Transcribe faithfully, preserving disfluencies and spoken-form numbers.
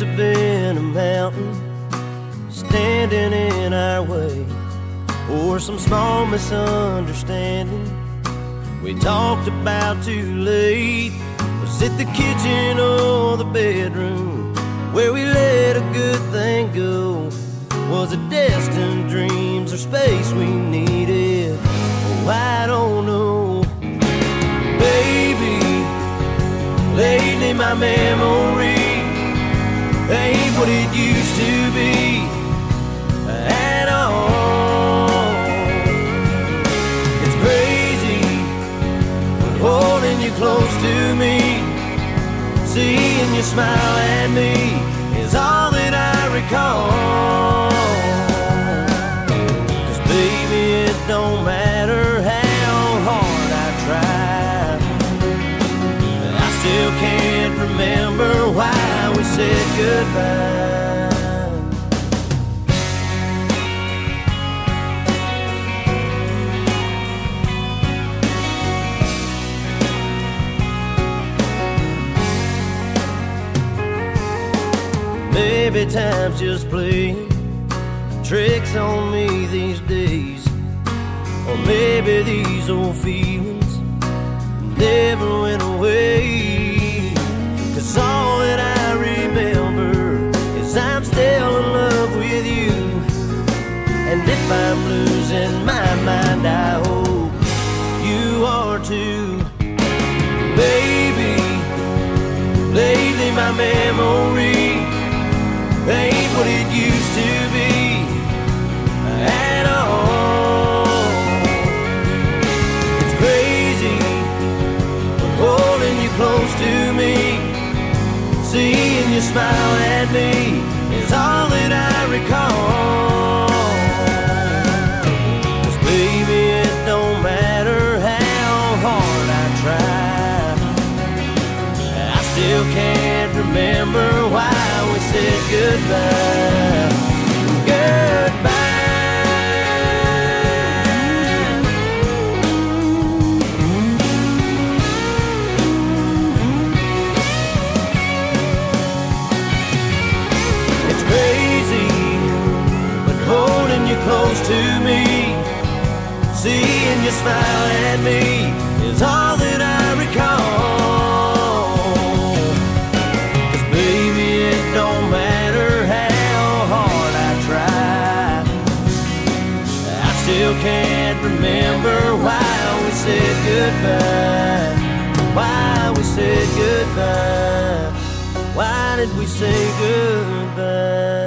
have been a mountain standing in our way, or some small misunderstanding we talked about too late. Was it the kitchen or the bedroom where we let a good thing go? Was it destined dreams or space we needed? Oh, I don't know. Baby, lately my memory ain't what it used to be at all. It's crazy holding you close to me, seeing you smile at me is all that I recall. 'Cause baby, it don't matter how hard I try, I still can't remember why we said goodbye. Maybe time's just playing tricks on me these days, or maybe these old feelings never went away. 'Cause all that I remember is I'm still in love with you, and if I'm losing my mind, I hope you are too. Baby, lately my memory ain't what it used to be at all. It's crazy holding you close to me, seeing you smile at me is all that I recall. 'Cause baby, it don't matter how hard I try, I still can't remember why we said goodbye. Goodbye. It's crazy, but holding you close to me, seeing you smile at me is all that I recall. Don't matter how hard I try, I still can't remember why we said goodbye. Why we said goodbye. Why did we say goodbye?